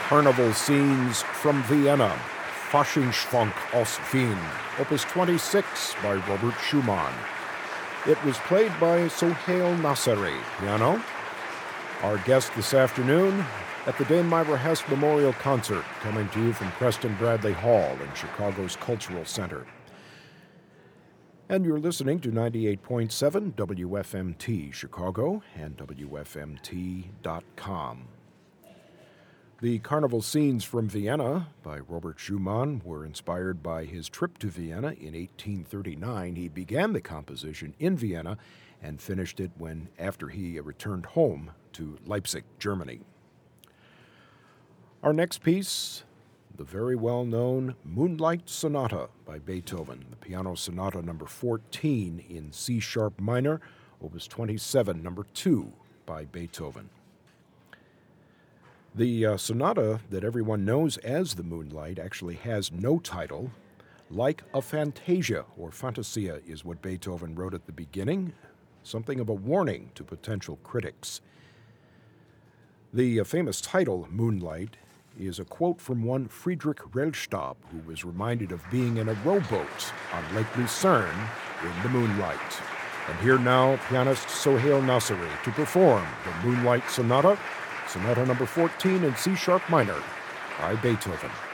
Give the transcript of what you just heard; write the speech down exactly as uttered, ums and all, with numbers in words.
Carnival Scenes from Vienna, Faschingsschwank aus Wien, Opus twenty-six by Robert Schumann. It was played by Sohail Nasseri, piano. Our guest this afternoon at the Dame Myra Hess Memorial Concert, coming to you from Preston Bradley Hall in Chicago's Cultural Center. And you're listening to ninety-eight point seven W F M T Chicago and W F M T dot com. The Carnival Scenes from Vienna by Robert Schumann were inspired by his trip to Vienna in eighteen thirty-nine. He began the composition in Vienna and finished it when after he returned home to Leipzig, Germany. Our next piece, the very well-known Moonlight Sonata by Beethoven, the piano sonata number fourteen in C-sharp minor, Opus twenty-seven, number two by Beethoven. The uh, sonata that everyone knows as the Moonlight actually has no title. Like a Fantasia, or Fantasia, is what Beethoven wrote at the beginning, something of a warning to potential critics. The uh, famous title, Moonlight, is a quote from one Friedrich Rellstab, who was reminded of being in a rowboat on Lake Lucerne in the moonlight. And here now, pianist Sohail Nasseri to perform the Moonlight Sonata, Sonata number fourteen in C-sharp minor by Beethoven.